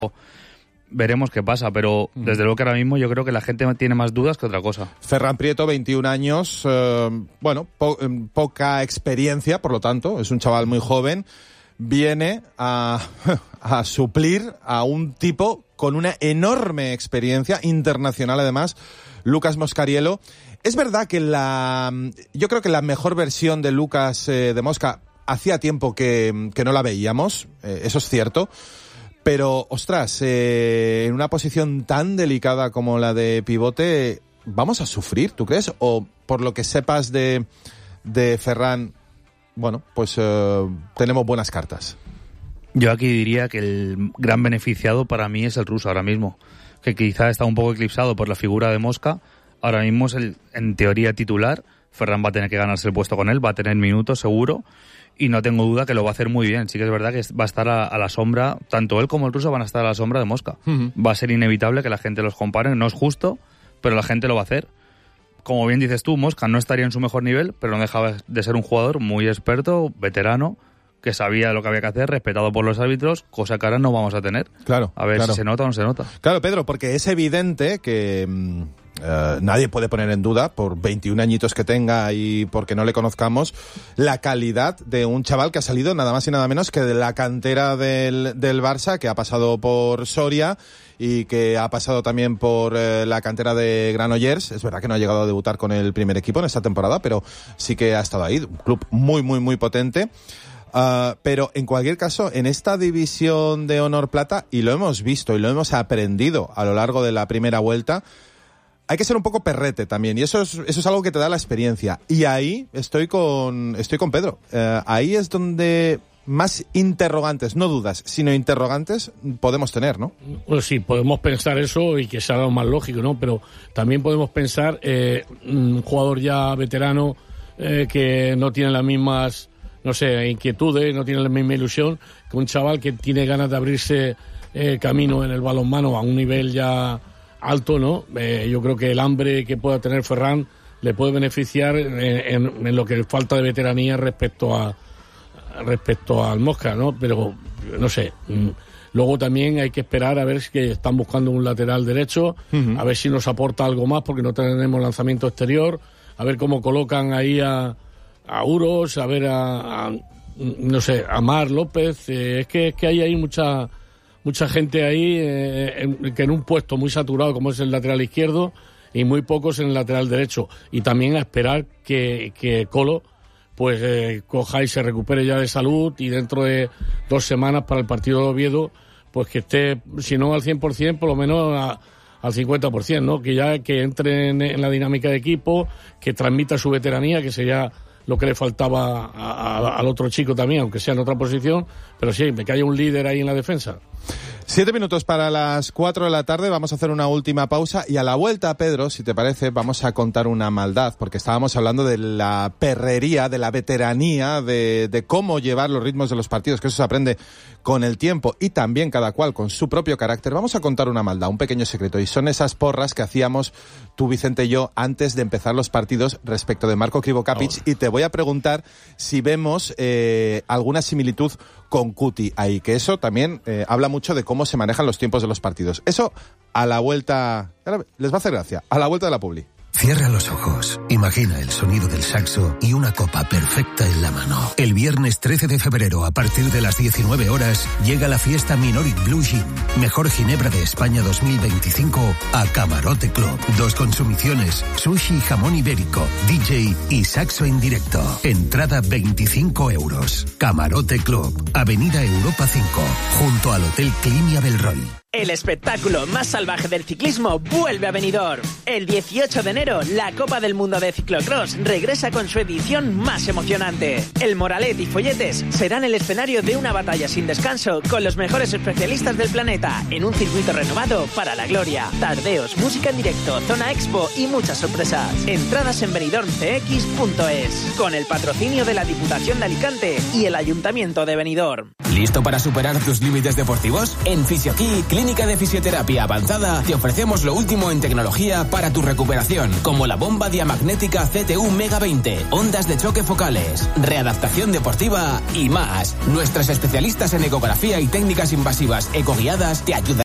veremos qué pasa, pero desde luego que ahora mismo yo creo que la gente tiene más dudas que otra cosa. Ferran Prieto, 21 años, poca experiencia, por lo tanto, es un chaval muy joven, viene a suplir a un tipo con una enorme experiencia internacional, además, Lucas Moscariello. Es verdad que yo creo que la mejor versión de Lucas de Mosca hacía tiempo que no la veíamos, eso es cierto. Pero, ostras, en una posición tan delicada como la de pivote, ¿vamos a sufrir, tú crees? O por lo que sepas de Ferran, bueno, pues tenemos buenas cartas. Yo aquí diría que el gran beneficiado para mí es el ruso ahora mismo, que quizá está un poco eclipsado por la figura de Mosca. Ahora mismo es en teoría titular. Ferran va a tener que ganarse el puesto con él, va a tener minutos seguro. Y no tengo duda que lo va a hacer muy bien. Sí que es verdad que va a estar a la sombra, tanto él como el ruso van a estar a la sombra de Mosca. Va a ser inevitable que la gente los compare, no es justo, pero la gente lo va a hacer. Como bien dices tú, Mosca no estaría en su mejor nivel, pero no dejaba de ser un jugador muy experto, veterano, que sabía lo que había que hacer, respetado por los árbitros, cosa que ahora no vamos a tener. Claro. A ver si se nota o no se nota. Claro, Pedro, porque es evidente que nadie puede poner en duda, por 21 añitos que tenga y porque no le conozcamos, la calidad de un chaval que ha salido nada más y nada menos que de la cantera del Barça, que ha pasado por Soria y que ha pasado también por la cantera de Granollers. Es verdad que no ha llegado a debutar con el primer equipo en esta temporada, pero sí que ha estado ahí. Un club muy, muy, muy potente. Pero en cualquier caso, en esta división de honor plata, y lo hemos visto y lo hemos aprendido a lo largo de la primera vuelta, hay que ser un poco perrete también, y eso es algo que te da la experiencia. Y ahí estoy con Pedro. Ahí es donde más interrogantes, no dudas, sino interrogantes podemos tener, ¿no? Pues sí, podemos pensar eso y que sea lo más lógico, ¿no? Pero también podemos pensar un jugador ya veterano que no tiene las mismas, no sé, inquietudes, no tiene la misma ilusión que un chaval que tiene ganas de abrirse camino en el balonmano a un nivel ya alto, ¿no? Yo creo que el hambre que pueda tener Ferran le puede beneficiar en lo que falta de veteranía respecto al Mosca, ¿no? Pero, no sé, luego también hay que esperar a ver si están buscando un lateral derecho, a ver si nos aporta algo más, porque no tenemos lanzamiento exterior, a ver cómo colocan ahí a Uros, a ver no sé, a Mar López. Es que hay ahí mucha gente ahí que en un puesto muy saturado como es el lateral izquierdo y muy pocos en el lateral derecho. Y también a esperar que Colo pues coja y se recupere ya de salud, y dentro de 2 semanas para el partido de Oviedo pues que esté, si no al 100%, por lo menos al 50%, ¿no? Que entre en la dinámica de equipo, que transmita su veteranía, que sería lo que le faltaba al otro chico también, aunque sea en otra posición, pero sí, que haya un líder ahí en la defensa. 7 minutos para las 4 de la tarde, vamos a hacer una última pausa y a la vuelta, Pedro, si te parece, vamos a contar una maldad, porque estábamos hablando de la perrería, de la veteranía, de cómo llevar los ritmos de los partidos, que eso se aprende con el tiempo y también cada cual con su propio carácter. Vamos a contar una maldad, un pequeño secreto, y son esas porras que hacíamos tú, Vicente y yo antes de empezar los partidos respecto de Marco Krivokapic, y te voy a preguntar si vemos alguna similitud con Cuti ahí, que eso también habla mucho de cómo se manejan los tiempos de los partidos. Eso a la vuelta, les va a hacer gracia, a la vuelta de la publi. Cierra los ojos, imagina el sonido del saxo y una copa perfecta en la mano. El viernes 13 de febrero, a partir de las 19 horas, llega la fiesta Minoric Blue Gin, mejor ginebra de España 2025, a Camarote Club. 2 consumiciones, sushi y jamón ibérico, DJ y saxo en directo. Entrada 25 euros. Camarote Club, Avenida Europa 5, junto al Hotel Clinia Belroy. El espectáculo más salvaje del ciclismo vuelve a Benidorm. El 18 de enero, la Copa del Mundo de Ciclocross regresa con su edición más emocionante. El Moralet y Folletes serán el escenario de una batalla sin descanso con los mejores especialistas del planeta en un circuito renovado para la gloria. Tardeos, música en directo, zona expo y muchas sorpresas. Entradas en benidormcx.es, con el patrocinio de la Diputación de Alicante y el Ayuntamiento de Benidorm. ¿Listo para superar tus límites deportivos? En Fisioquí, Clínica de Fisioterapia Avanzada, te ofrecemos lo último en tecnología para tu recuperación, como la bomba diamagnética CTU Mega 20, ondas de choque focales, readaptación deportiva y más. Nuestras especialistas en ecografía y técnicas invasivas ecoguiadas te ayudan